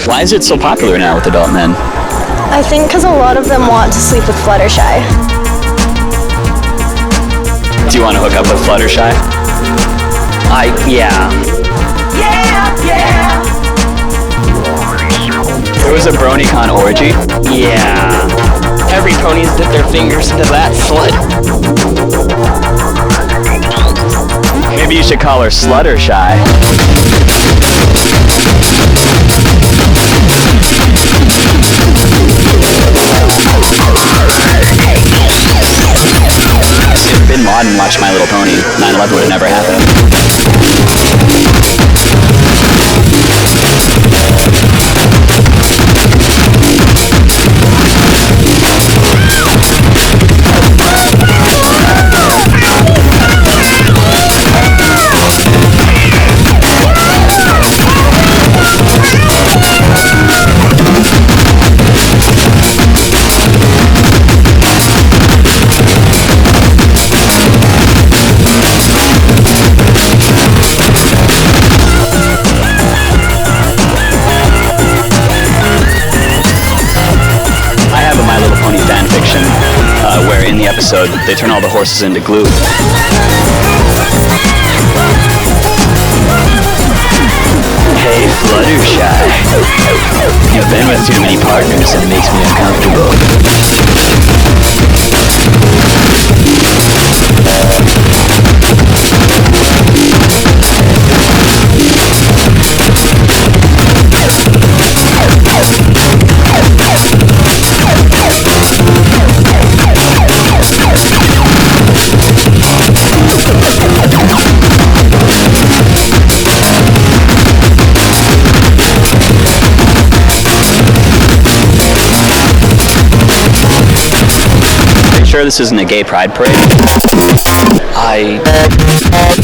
Why is it so popular now with adult men? I think because a lot of them want to sleep with Fluttershy. Do you want to hook up with Fluttershy? Yeah. There was a BronyCon orgy. Yeah. Every pony's dipped their fingers into that slut. Maybe you should call her Sluttershy. If Bin Laden watched My Little Pony, 9/11 would have never happened. Where in the episode they turn all the horses into glue. Hey Fluttershy, you've been with too many partners and it makes me uncomfortable. Sure this isn't a gay pride parade?